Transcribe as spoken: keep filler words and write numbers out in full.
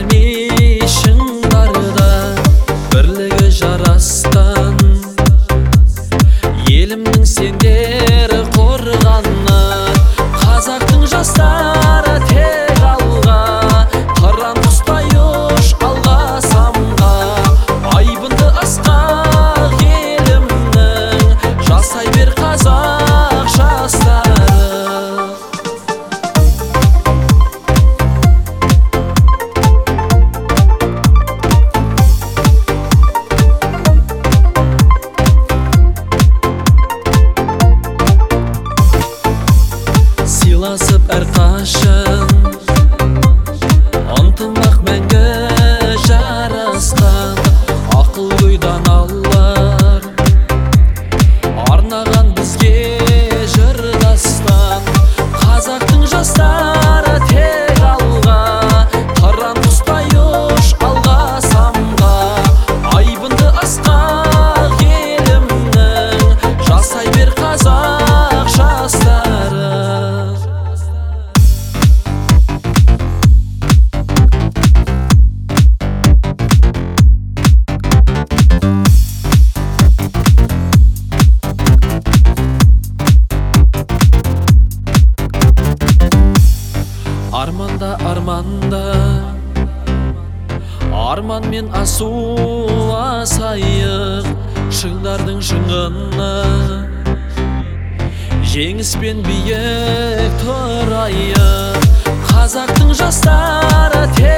бермей шыңдарда бірлігі жарасқан елімнің сендері қорғаны қазақтың жастары тек алға қыран құстай ұш алға самға айбынды асқақ елімнің жасай бер қазақ жастары. Сыйласып әрқашан ынтымақ мәңгі жарасқан ақыл ойдан алар арнаған бізге жыр дастан қазақтың жастары тек алға қыран құстай ұш алға самға айбынды асқақ елімнің жасай бер қазақ жастары. Арманда арманда арманмен асу асайық шыңдардың шыңына жеңіспен биік тұрайық қазақтың жастары